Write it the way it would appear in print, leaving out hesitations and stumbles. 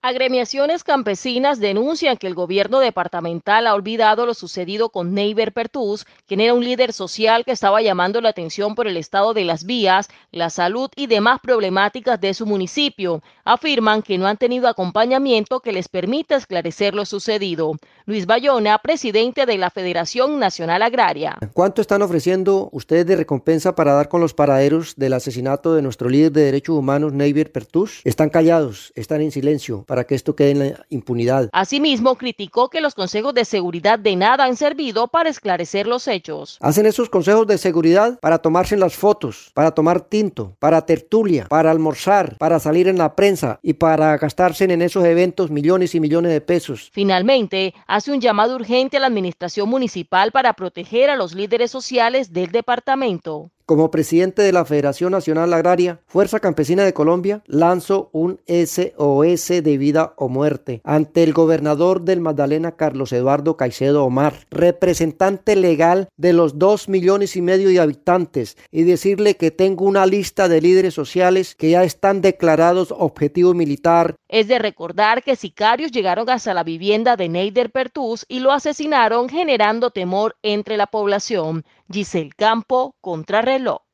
Agremiaciones campesinas denuncian que el gobierno departamental ha olvidado lo sucedido con Neiber Pertús, quien era un líder social que estaba llamando la atención por el estado de las vías, la salud y demás problemáticas de su municipio. Afirman que no han tenido acompañamiento que les permita esclarecer lo sucedido. Luis Bayona, presidente de la Federación Nacional Agraria. ¿Cuánto están ofreciendo ustedes de recompensa para dar con los paraderos del asesinato de nuestro líder de derechos humanos, Neiber Pertús? Están callados, están en silencio para que esto quede en la impunidad. Asimismo, criticó que los consejos de seguridad de nada han servido para esclarecer los hechos. Hacen esos consejos de seguridad para tomarse las fotos, para tomar tinto, para tertulia, para almorzar, para salir en la prensa y para gastarse en esos eventos millones y millones de pesos. Finalmente, hace un llamado urgente a la administración municipal para proteger a los líderes sociales del departamento. Como presidente de la Federación Nacional Agraria, Fuerza Campesina de Colombia, lanzo un SOS de vida o muerte ante el gobernador del Magdalena, Carlos Eduardo Caicedo Omar, representante legal de los 2,5 millones de habitantes, y decirle que tengo una lista de líderes sociales que ya están declarados objetivo militar. Es de recordar que sicarios llegaron hasta la vivienda de Neider Pertús y lo asesinaron, generando temor entre la población. Giselle Campo, Contrarreloj.